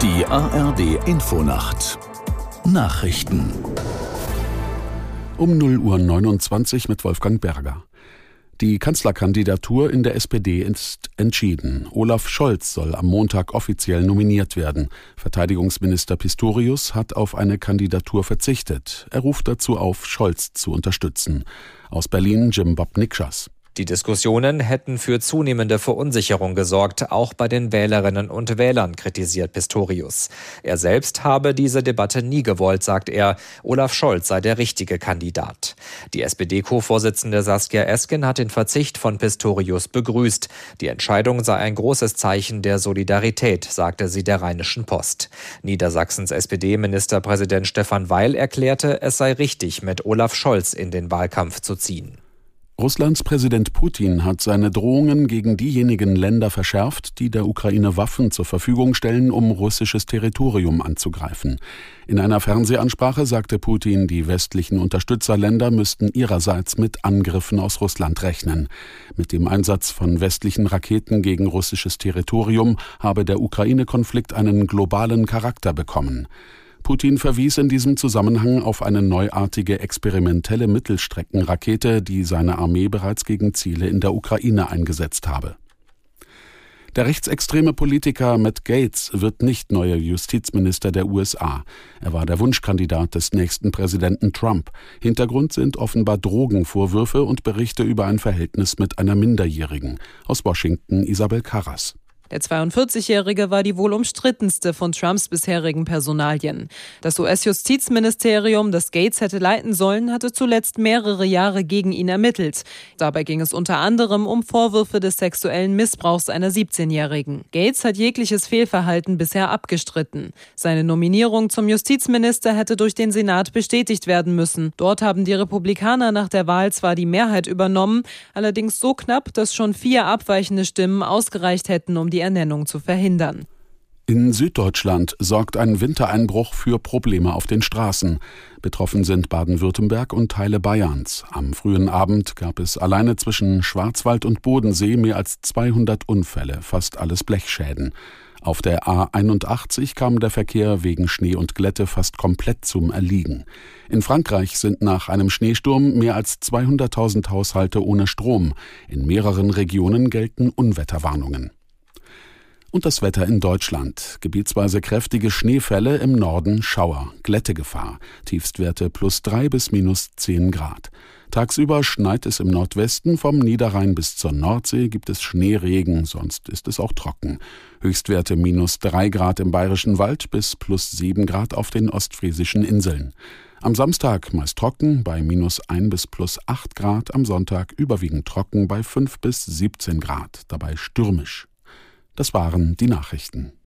Die ARD-Infonacht Nachrichten um 0:29 Uhr mit Wolfgang Berger. Die Kanzlerkandidatur in der SPD ist entschieden. Olaf Scholz soll am Montag offiziell nominiert werden. Verteidigungsminister Pistorius hat auf eine Kandidatur verzichtet. Er ruft dazu auf, Scholz zu unterstützen. Aus Berlin Jim Bob Nikschas. Die Diskussionen hätten für zunehmende Verunsicherung gesorgt, auch bei den Wählerinnen und Wählern, kritisiert Pistorius. Er selbst habe diese Debatte nie gewollt, sagt er. Olaf Scholz sei der richtige Kandidat. Die SPD-Co-Vorsitzende Saskia Esken hat den Verzicht von Pistorius begrüßt. Die Entscheidung sei ein großes Zeichen der Solidarität, sagte sie der Rheinischen Post. Niedersachsens SPD-Ministerpräsident Stefan Weil erklärte, es sei richtig, mit Olaf Scholz in den Wahlkampf zu ziehen. Russlands Präsident Putin hat seine Drohungen gegen diejenigen Länder verschärft, die der Ukraine Waffen zur Verfügung stellen, um russisches Territorium anzugreifen. In einer Fernsehansprache sagte Putin, die westlichen Unterstützerländer müssten ihrerseits mit Angriffen aus Russland rechnen. Mit dem Einsatz von westlichen Raketen gegen russisches Territorium habe der Ukraine-Konflikt einen globalen Charakter bekommen. Putin verwies in diesem Zusammenhang auf eine neuartige experimentelle Mittelstreckenrakete, die seine Armee bereits gegen Ziele in der Ukraine eingesetzt habe. Der rechtsextreme Politiker Matt Gaetz wird nicht neuer Justizminister der USA. Er war der Wunschkandidat des nächsten Präsidenten Trump. Hintergrund sind offenbar Drogenvorwürfe und Berichte über ein Verhältnis mit einer Minderjährigen. Aus Washington Isabel Karras. Der 42-Jährige war die wohl umstrittenste von Trumps bisherigen Personalien. Das US-Justizministerium, das Gaetz hätte leiten sollen, hatte zuletzt mehrere Jahre gegen ihn ermittelt. Dabei ging es unter anderem um Vorwürfe des sexuellen Missbrauchs einer 17-Jährigen. Gaetz hat jegliches Fehlverhalten bisher abgestritten. Seine Nominierung zum Justizminister hätte durch den Senat bestätigt werden müssen. Dort haben die Republikaner nach der Wahl zwar die Mehrheit übernommen, allerdings so knapp, dass schon 4 abweichende Stimmen ausgereicht hätten, um die Ernennung zu verhindern. In Süddeutschland sorgt ein Wintereinbruch für Probleme auf den Straßen. Betroffen sind Baden-Württemberg und Teile Bayerns. Am frühen Abend gab es alleine zwischen Schwarzwald und Bodensee mehr als 200 Unfälle, fast alles Blechschäden. Auf der A81 kam der Verkehr wegen Schnee und Glätte fast komplett zum Erliegen. In Frankreich sind nach einem Schneesturm mehr als 200.000 Haushalte ohne Strom. In mehreren Regionen gelten Unwetterwarnungen. Und das Wetter in Deutschland. Gebietsweise kräftige Schneefälle, im Norden Schauer, Glättegefahr, Tiefstwerte +3 bis -10 Grad. Tagsüber schneit es im Nordwesten, vom Niederrhein bis zur Nordsee gibt es Schneeregen, sonst ist es auch trocken. Höchstwerte -3 Grad im Bayerischen Wald bis +7 Grad auf den ostfriesischen Inseln. Am Samstag meist trocken bei -1 bis +8 Grad, am Sonntag überwiegend trocken bei 5 bis 17 Grad, dabei stürmisch. Das waren die Nachrichten.